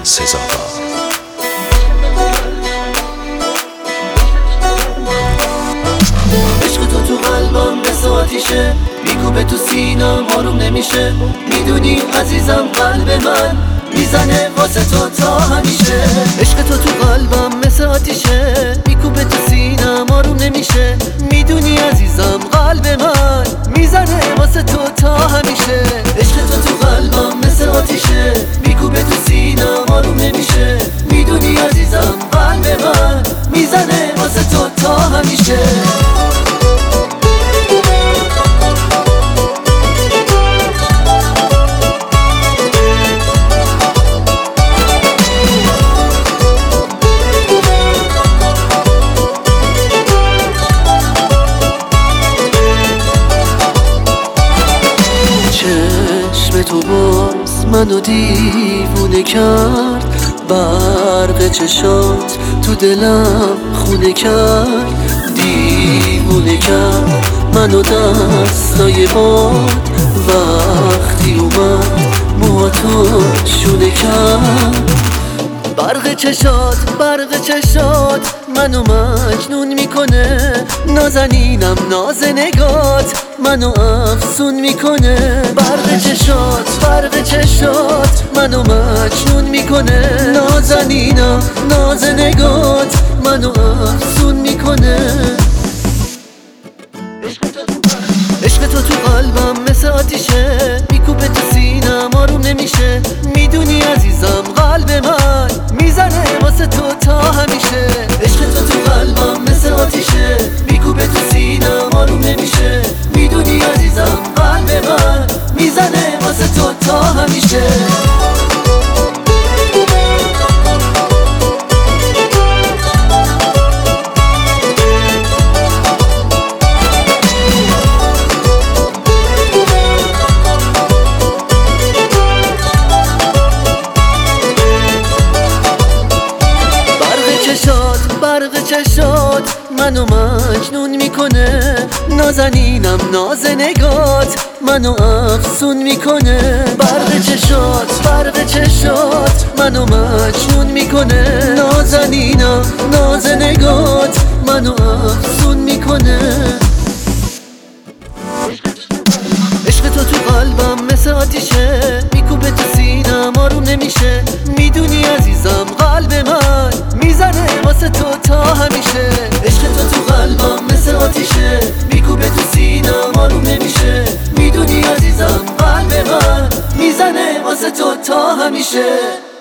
سزاوار. عشق تو قلبم مثل آتیشه، میکوبه تو سینم آروم نمیشه. میدونی عزیزم قلب من میزنه واسه تو تا همیشه. عشق تو قلبم مثل آتیشه، میکوبه تو سینم آروم نمیشه. میدونی عزیزم قلب من میزنه واسه تو تا همیشه. عشق تو قلبم مثل آتیشه، میکوبه تو سینم آروم نمیشه. میدونی عزیزم قلب من میزنه واسه تو تا همیشه. چشم تو باز منو دیوونه کرد، برق چشات تو دلم خونه کرد. دیوونه کرد منو دستای باد، وقتی اومد موهاتو شونه کرد. برق چشات منو مجنون میکنه. نازنینم ناز نگات منو افسون میکنه. برق چشات منو مجنون میکنه. نازنینم ناز نگات منو افسون میکنه. عشق تو قلبم مثل آتیشه، میکوبه تو سینم آروم نمیشه. میدونی عزیزم قلب من میزنه واسه تو تا همیشه. عشق تو قلبم مثل آتیشه، میکوبه تو سینم آروم نمیشه. میدونی عزیزم قلب من میزنه واسه تو تا همیشه. برق چشات منو مجنون میکنه. نازنینم ناز نگات منو افسون میکنه. برق چشات منو مجنون میکنه. نازنینم ناز نگات منو افسون میکنه. عشق تو قلبم مثل آتیشه، میکوبه تو سینم آروم نمیشه. میدونی عزیزم قلب من میزنه واسه تو تا همیشه. عشق تو قلبم مثل آتیشه، میکوبه تو سینم آروم نمیشه. میدونی عزیزم قلب من میزنه واسه تو تا همیشه.